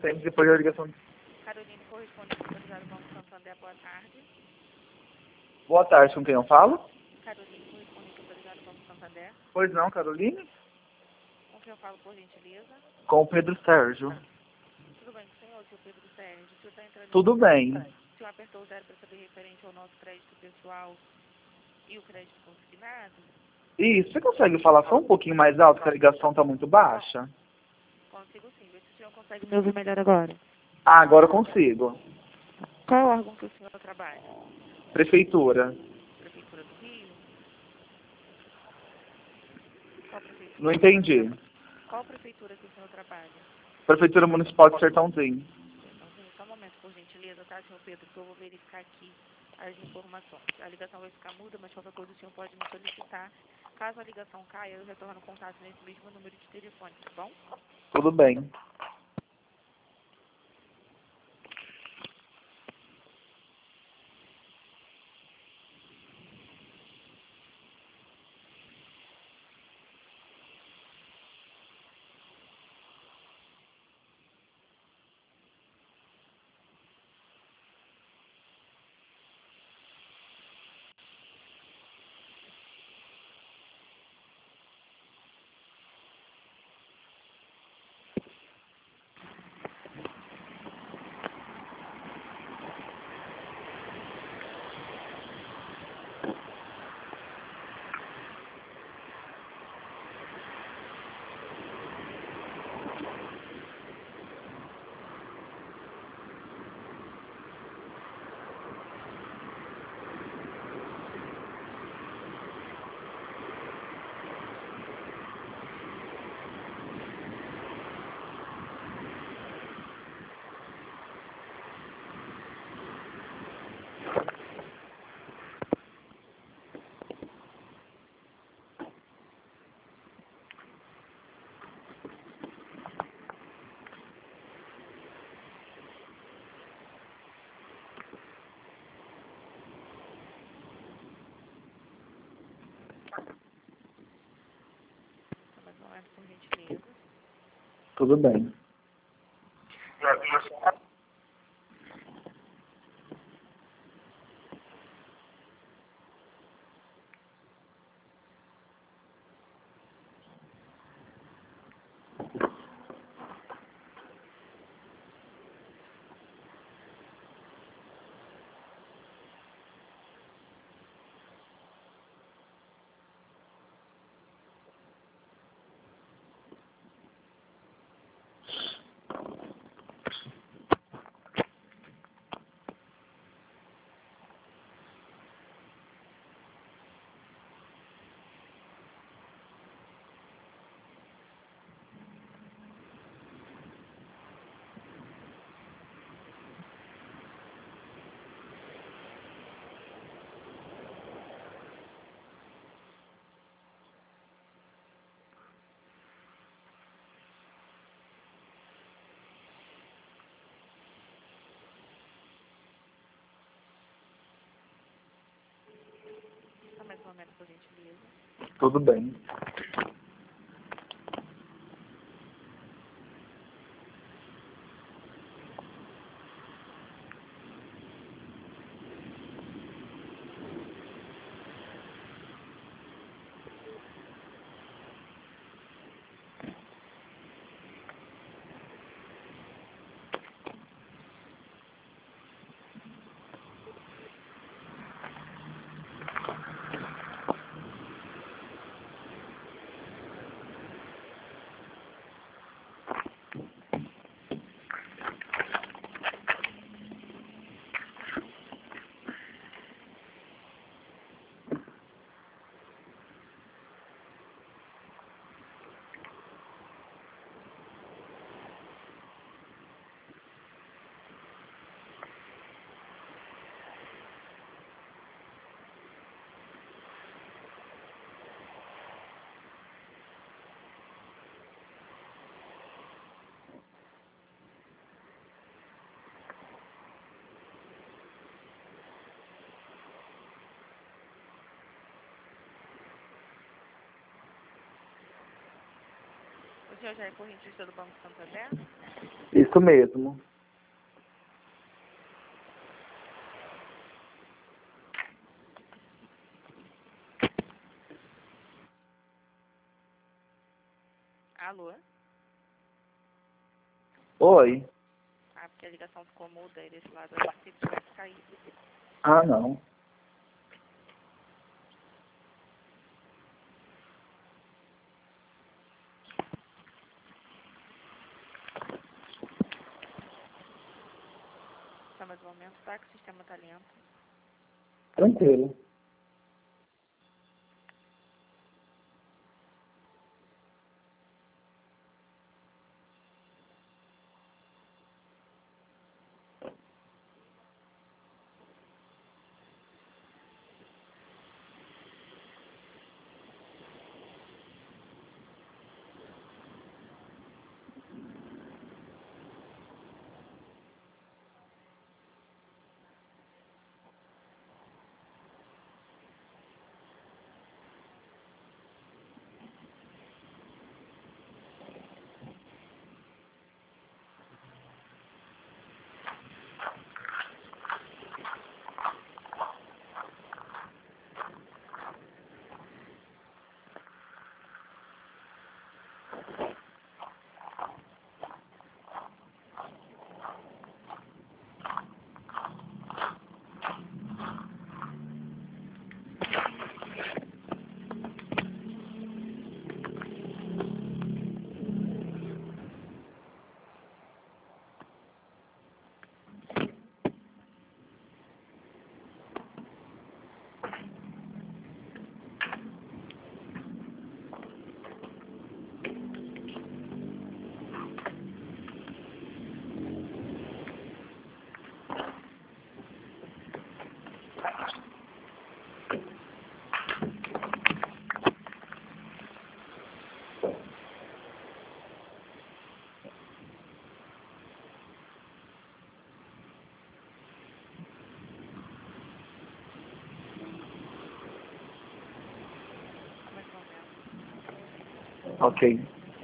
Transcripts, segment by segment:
atende depois da ligação. Caroline, correspondente autorizado Banco Santander, boa tarde. Boa tarde, com quem eu falo? Caroline, correspondente autorizado Banco Santander. Pois não, Caroline? Com quem eu falo, por gentileza? Com o Pedro Sérgio. Tudo bem com o senhor, seu Pedro Sérgio? O senhor está entrando Tudo bem. O senhor apertou o 0 para saber referente ao nosso crédito pessoal e o crédito consignado? Isso, você consegue falar só um pouquinho mais alto, que a ligação está muito baixa? Consigo sim, vê se o senhor consegue me ouvir melhor agora. Ah, agora eu consigo. Qual é o órgão que o senhor trabalha? Prefeitura. Prefeitura do Rio? Qual prefeitura? Não entendi. Qual prefeitura que o senhor trabalha? Prefeitura Municipal de Sertãozinho. Sertãozinho, só um momento, por gentileza, tá, senhor Pedro, que eu vou verificar aqui as informações. A ligação vai ficar muda, mas qualquer coisa o senhor pode me solicitar. Caso a ligação caia, eu retorno contato nesse mesmo número de telefone, tá bom? Tudo bem. Só mais um momento, por gentileza. Tudo bem. Só mais um momento, por gentileza. Tudo bem. O senhor já é correntista do Banco Santander? Isso mesmo. Alô? Oi. Ah, porque a ligação ficou muda aí desse lado. Eu pensei que tivesse caído. Ah, não. Só mais um momento, tá? Que o sistema tá lento. Tranquilo. Só mais um momento. Ok.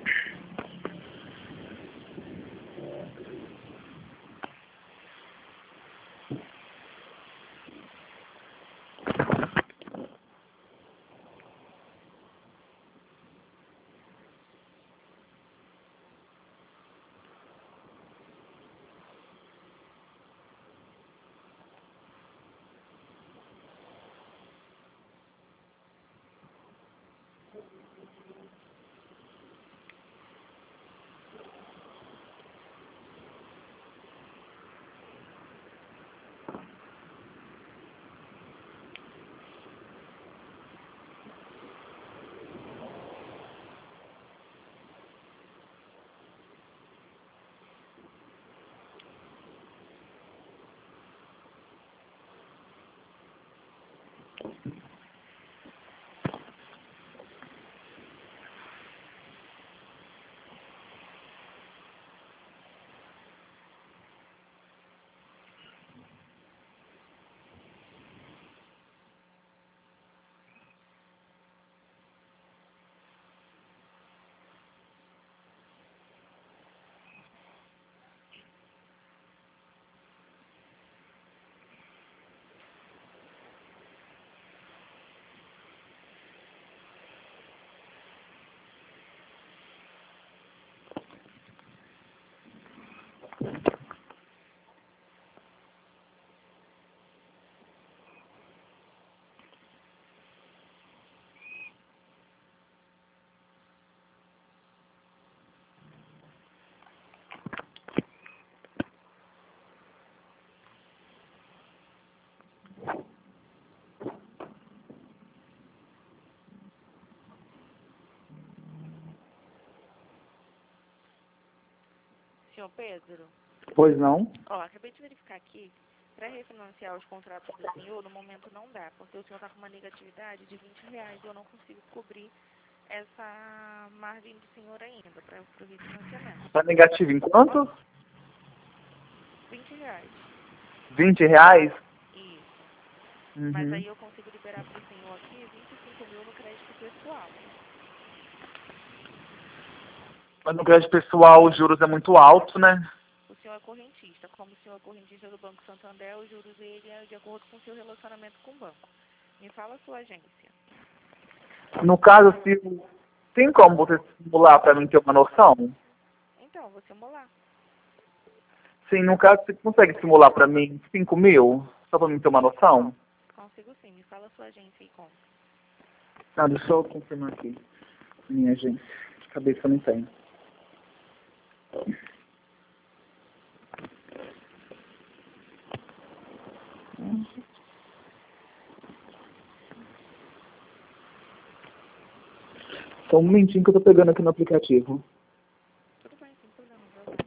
Senhor Pedro? Pois não? Ó, acabei de verificar aqui. Para refinanciar os contratos do senhor, no momento não dá, porque o senhor está com uma negatividade de R$ 20 e eu não consigo cobrir essa margem do senhor ainda para o refinanciamento. Tá negativo em quanto? R$ 20. R$ 20? Isso. Mas Uhum. aí eu consigo liberar para o senhor aqui 25 mil no crédito pessoal. Mas no crédito pessoal os juros é muito alto, né? O senhor é correntista. Como o senhor é correntista do Banco Santander, os juros dele é de acordo com o seu relacionamento com o banco. Me fala a sua agência. No caso, se tem como você simular para mim ter uma noção? Então, vou simular. Sim, no caso, você consegue simular para mim 5 mil? Só para mim ter uma noção? Consigo sim. Me fala a sua agência e como. Ah, deixa eu confirmar aqui. Minha gente, de cabeça eu não tenho. Só um momentinho que eu tô pegando aqui no aplicativo. Tudo bem, sem problema. Vai lá.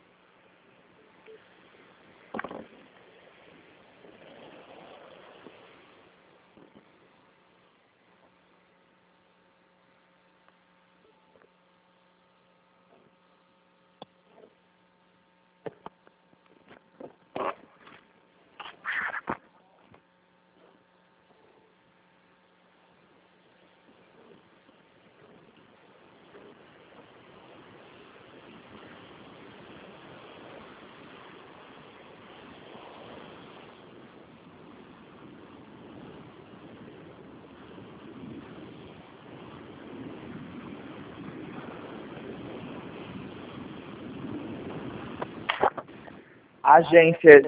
A agência é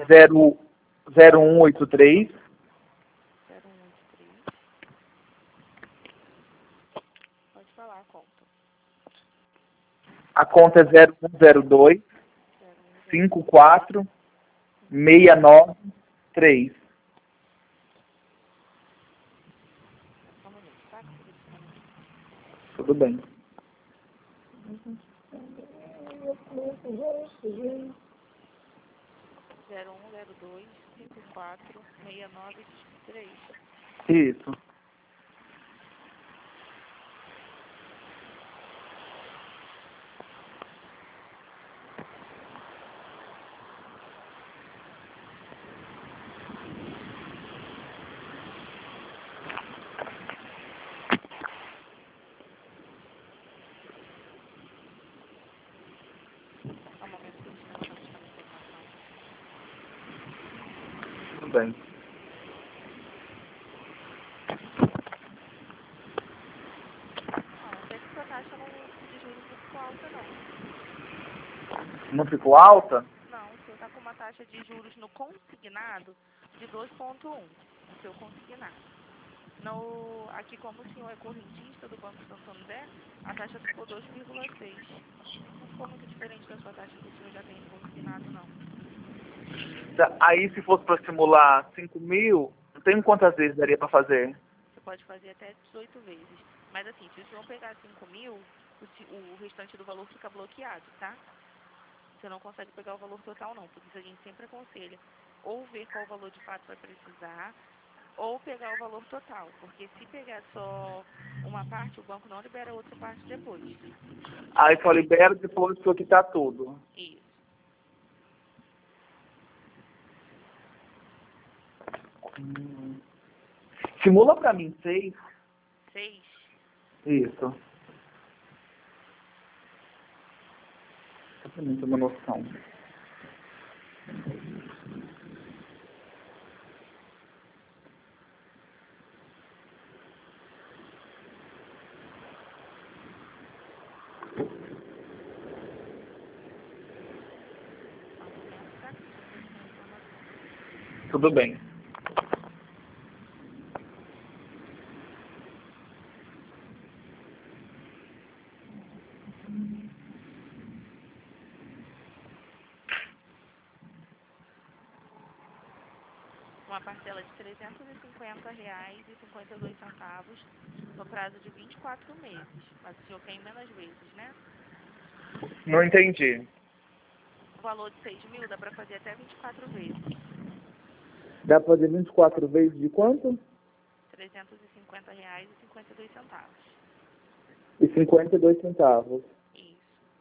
0183 0183. Pode falar a conta. A conta é 0102 54 693. Só um minuto, tá? Que eu tô verificando aqui. Tudo bem. 0102 54 6993. Isso. Só um momento que a gente está buscando informação. Tudo bem. Não, até que sua taxa de juros não ficou alta, não. Não ficou alta? Não, o senhor está com uma taxa de juros no consignado de 2,1 no seu consignado. Aqui, como o senhor é correntista do Banco Santander, a taxa ficou 2,6. Não ficou muito diferente da sua taxa que o senhor já tem no consignado, não. Aí, se fosse para simular 5 mil, não tem quantas vezes daria para fazer? Você pode fazer até 18 vezes. Mas assim, se o senhor pegar 5 mil, o restante do valor fica bloqueado, tá? Você não consegue pegar o valor total, não. Por isso a gente sempre aconselha ou ver qual valor de fato vai precisar, ou pegar o valor total. Porque se pegar só uma parte, o banco não libera a outra parte depois. Aí só libera depois que eu quitar tudo. Isso. Simula para mim 6. 6. Isso. Só para mim ter uma noção. Só um momento, tá? Que a gente está buscando a informação. Tudo bem. Uma parcela de R$ 350,52 no prazo de 24 meses. Mas o senhor quer em menos vezes, né? Não entendi. O valor de 6 mil dá para fazer até 24 vezes. Dá para fazer 24 vezes de quanto? R$ 350,52. E 52 centavos. Isso.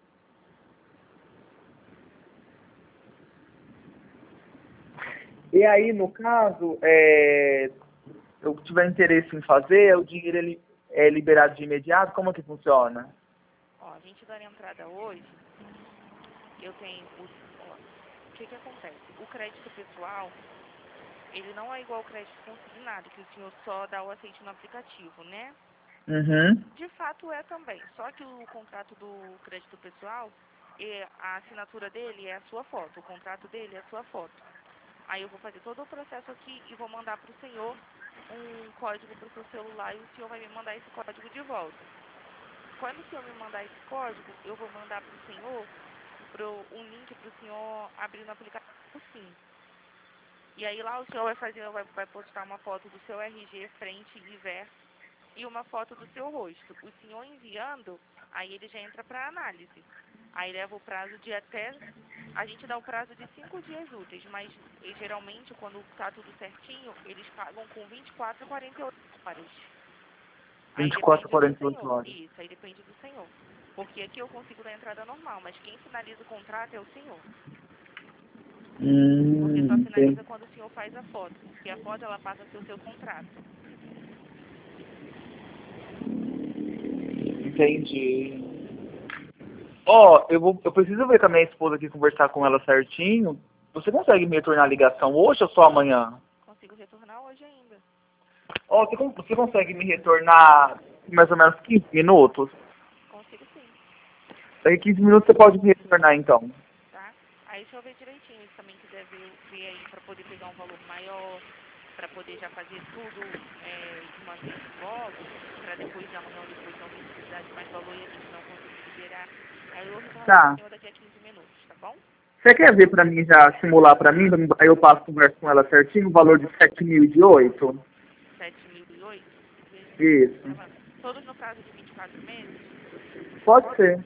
E aí, no caso, eu tiver interesse em fazer, o dinheiro ele é liberado de imediato? Como é que funciona? Ó, ó, a gente dando entrada hoje, eu tenho ó, o que acontece? O crédito pessoal, ele não é igual ao crédito consignado, que o senhor só dá o aceite no aplicativo, né? Uhum. De fato é também, só que o contrato do crédito pessoal, a assinatura dele é a sua foto, o contrato dele é a sua foto. Aí eu vou fazer todo o processo aqui e vou mandar para o senhor um código para o seu celular e o senhor vai me mandar esse código de volta. Quando o senhor me mandar esse código, eu vou mandar para o senhor um link para o senhor abrir no aplicativo Sim. E aí lá o senhor vai postar uma foto do seu RG frente e verso e uma foto do seu rosto. O senhor enviando, aí ele já entra para análise. Aí leva o prazo de até... A gente dá o prazo de 5 dias úteis, mas geralmente, quando está tudo certinho, eles pagam com 24 a 48 horas. Aí 24 a depende do 48 senhor. horas. Isso, aí depende do senhor. Porque aqui eu consigo dar entrada normal, mas quem finaliza o contrato é o senhor. Porque só Entendi. finaliza quando o senhor faz a foto. Porque a foto, ela passa a ser o seu contrato. Entendi. Ó, eu preciso ver com a minha esposa aqui, conversar com ela certinho. Você consegue me retornar a ligação hoje ou só amanhã? Consigo retornar hoje ainda. Ó, você consegue me retornar em mais ou menos 15 minutos? Consigo sim, Daqui 15 minutos você pode me retornar então. tá? Aí deixa eu ver direitinho. Se também quiser ver aí para poder pegar um valor maior, para poder já fazer tudo de uma vez logo, para depois de amanhã ou depois de alguém precisar de mais valor e a gente não conseguir liberar. Aí eu retorno para o Tá. senhor daqui a 15 minutos, tá bom? Você quer ver pra mim já, simular pra mim? Aí eu passo conversa com ela certinho, o valor de 7.008? 7.008? Isso. Todos no prazo de 24 meses? Pode ser.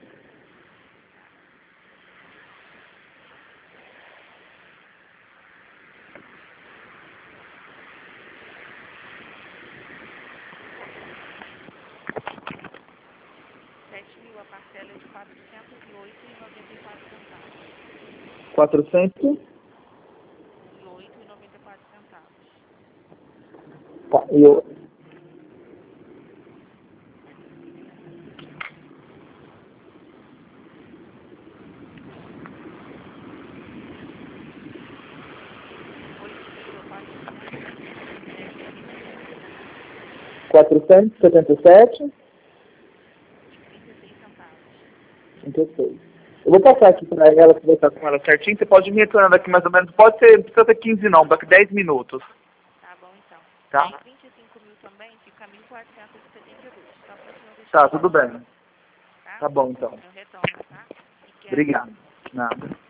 A parcela é de 408,94 centavos. 400. 8,94 centavos. Tá, e eu... R$ 477,36. 36. Eu vou passar aqui pra ela, conversar com ela certinho. Você pode me retornar daqui mais ou menos. Pode ser, não precisa ser 15 não, daqui 10 minutos. Tá bom, então. Tá? Aí 25 mil também fica 1.472. Só para o senhor deixar Tá, o tudo valor, bem. tá? Tá bom então. Eu retorno, tá? Obrigada. Obrigado. Nada.